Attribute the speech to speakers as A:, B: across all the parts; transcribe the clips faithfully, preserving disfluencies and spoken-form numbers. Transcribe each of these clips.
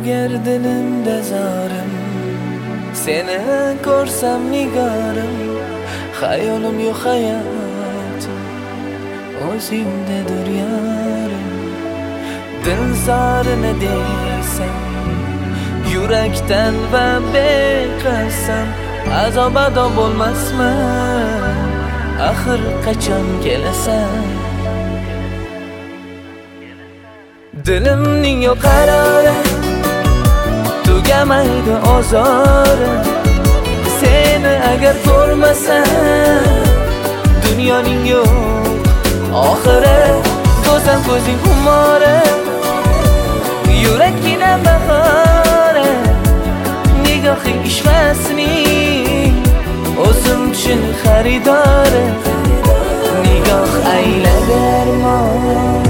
A: agar dilimda zorim, seni ko'rsam nigorim, xayolim yo'q hayotim, o'zingdadir yorim. Dil zorini desam, yurakdan va beqasam, azob-ado bo'lmasman, axir qachon kelasan? Dilimning yo'q qarori, tugamaydi ozori. Seni agar ko'rmasam, dunyoning yo'q oxiri. Ko'zam ko'zing xumori, yurakkina bahori. Nigohing ishmasning, o'zim uchun xaridori. Nigoh aylab armon.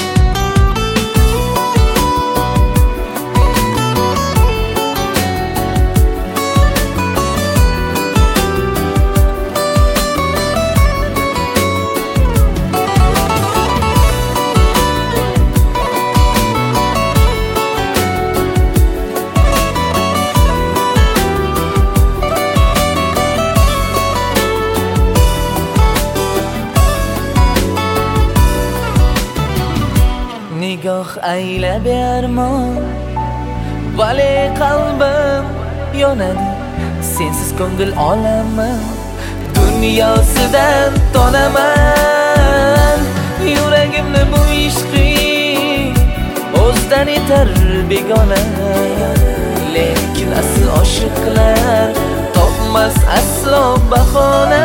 A: Nigoh aylab armon, vale qalbim yonadi, sensiz ko'ngil olaman. Dunyosidan tonaman, yuragimni bu ishqing o'zdan etar begona. Lekin asl oshiqlar topmas aslo bahona.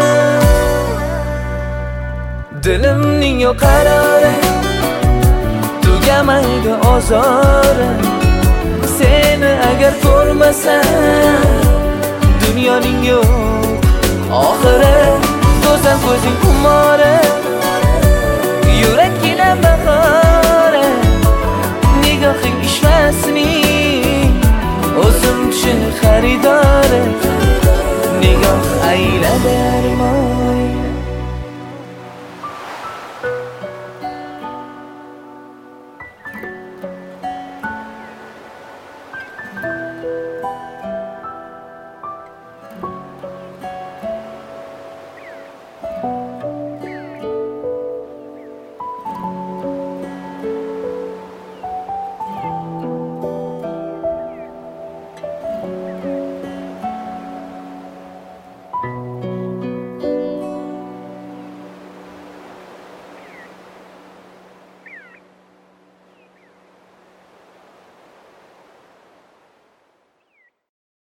A: Dilimning yo'q qarori, tugamaydi ozori. Seni agar ko'rmasam, dunyoning yo'q oxiri. Ko'zam ko'zing xumori, yurakkina bahori. Nigohing ishmasning, o'zim uchun xaridori. Nigoh aylab armon.